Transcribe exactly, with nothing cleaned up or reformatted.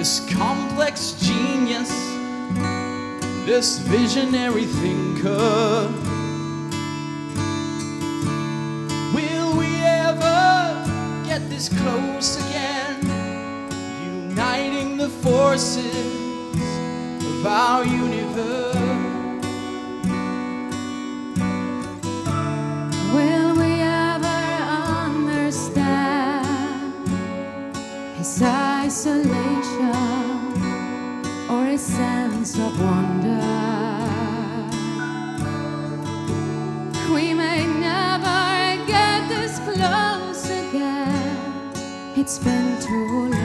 this complex genius, this visionary thinker. Will we ever get this close again, uniting the forces of our universe? Will we ever understand his isolation or his sense of wonder? We may never get this close again. It's been too long.